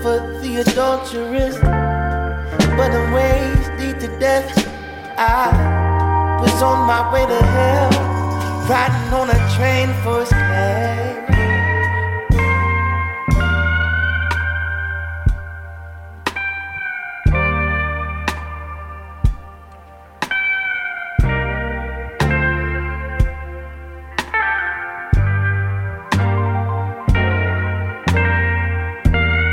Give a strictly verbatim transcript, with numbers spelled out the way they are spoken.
for the adulterers, but the ways lead to death. I was on my way to hell, riding on a train for escape.